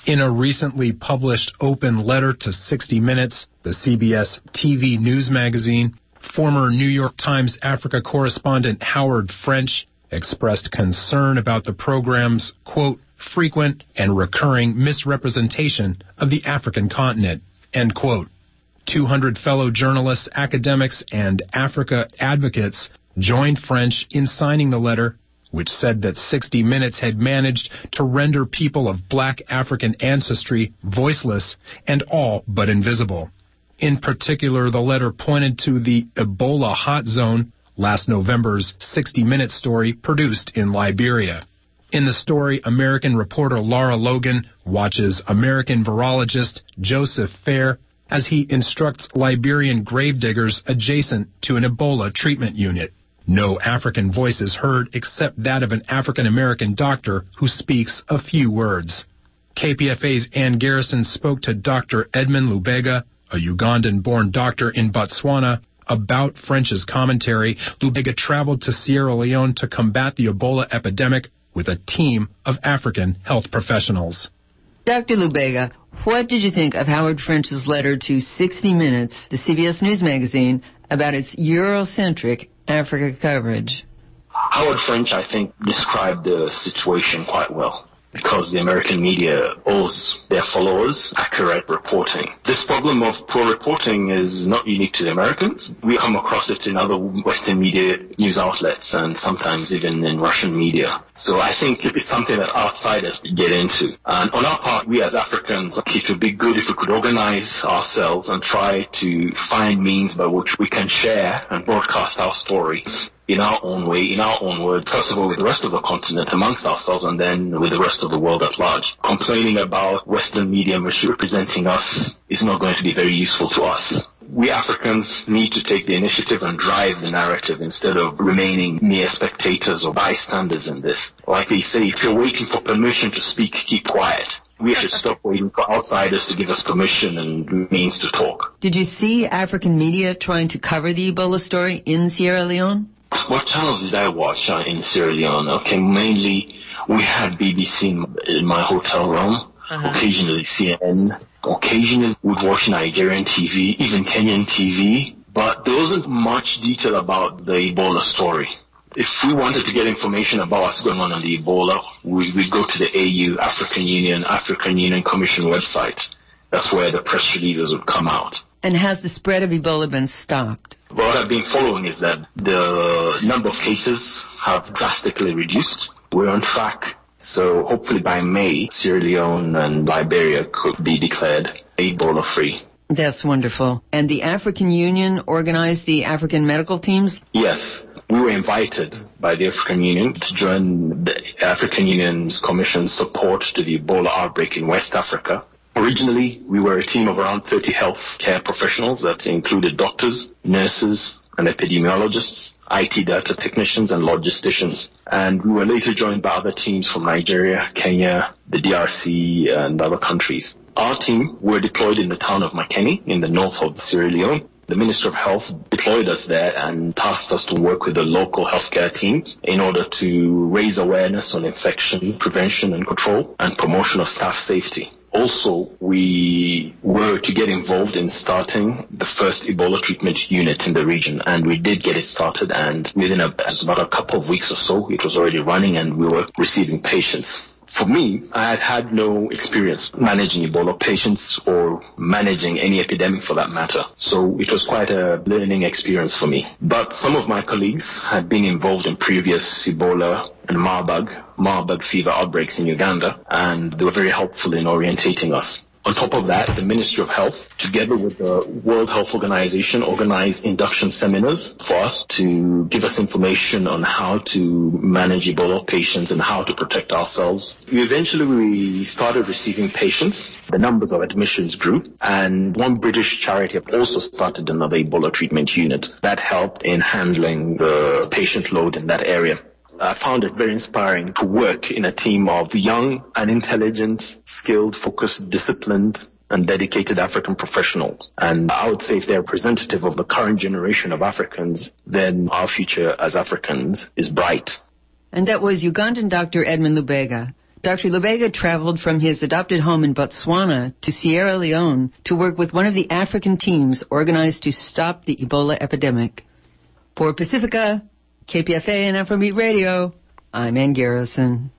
In a recently published open letter to 60 Minutes, the CBS TV news magazine, former New York Times Africa correspondent Howard French expressed concern about the program's, quote, frequent and recurring misrepresentation of the African continent, end quote. 200 fellow journalists, academics, and Africa advocates joined French in signing the letter, which said that 60 Minutes had managed to render people of black African ancestry voiceless and all but invisible. In particular, the letter pointed to the Ebola hot zone, last November's 60 Minutes story produced in Liberia. In the story, American reporter Laura Logan watches American virologist Joseph Fair as he instructs Liberian gravediggers adjacent to an Ebola treatment unit. No African voice is heard except that of an African-American doctor who speaks a few words. KPFA's Ann Garrison spoke to Dr. Edmund Lubega, a Ugandan-born doctor in Botswana, about French's commentary. Lubega traveled to Sierra Leone to combat the Ebola epidemic with a team of African health professionals. Dr. Lubega, what did you think of Howard French's letter to 60 Minutes, the CBS News magazine, about its Eurocentric Africa coverage? Howard French, I think, described the situation quite well, because the American media owes their followers accurate reporting. This problem of poor reporting is not unique to the Americans. We come across it in other Western media news outlets and sometimes even in Russian media. So I think it's something that outsiders get into. And on our part, we as Africans, it would be good if we could organize ourselves and try to find means by which we can share and broadcast our stories in our own way, in our own words, first of all with the rest of the continent amongst ourselves and then with the rest of the world at large. Complaining about Western media misrepresenting us is not going to be very useful to us. We Africans need to take the initiative and drive the narrative instead of remaining mere spectators or bystanders in this. Like they say, if you're waiting for permission to speak, keep quiet. We should stop waiting for outsiders to give us permission and means to talk. Did you see African media trying to cover the Ebola story in Sierra Leone? What channels did I watch in Sierra Leone? Okay, mainly we had BBC in my hotel room, occasionally CNN, occasionally we'd watch Nigerian TV, even Kenyan TV, but there wasn't much detail about the Ebola story. If we wanted to get information about what's going on the Ebola, we'd go to the AU, African Union Commission website. That's where the press releases would come out. And has the spread of Ebola been stopped? What I've been following is that the number of cases have drastically reduced. We're on track. So hopefully by May, Sierra Leone and Liberia could be declared Ebola-free. That's wonderful. And the African Union organized the African medical teams? Yes. We were invited by the African Union to join the African Union's Commission's support to the Ebola outbreak in West Africa. Originally, we were a team of around 30 health care professionals that included doctors, nurses, and epidemiologists, IT data technicians, and logisticians. And we were later joined by other teams from Nigeria, Kenya, the DRC, and other countries. Our team were deployed in the town of Makeni in the north of Sierra Leone. The Minister of Health deployed us there and tasked us to work with the local healthcare teams in order to raise awareness on infection prevention and control and promotion of staff safety. Also, we were to get involved in starting the first Ebola treatment unit in the region, and we did get it started, and within about a couple of weeks or so, it was already running and we were receiving patients. For me, I had no experience managing Ebola patients or managing any epidemic for that matter. So it was quite a learning experience for me. But some of my colleagues had been involved in previous Ebola and Marburg fever outbreaks in Uganda, and they were very helpful in orientating us. On top of that, the Ministry of Health, together with the World Health Organization, organized induction seminars for us to give us information on how to manage Ebola patients and how to protect ourselves. Eventually, we started receiving patients. The numbers of admissions grew, and one British charity also started another Ebola treatment unit that helped in handling the patient load in that area. I found it very inspiring to work in a team of young and intelligent, skilled, focused, disciplined, and dedicated African professionals. And I would say if they're representative of the current generation of Africans, then our future as Africans is bright. And that was Ugandan Dr. Edmund Lubega Dr. Lubega traveled from his adopted home in Botswana to Sierra Leone to work with one of the African teams organized to stop the Ebola epidemic. For Pacifica, KPFA and Afrobeat Radio, I'm Ann Garrison.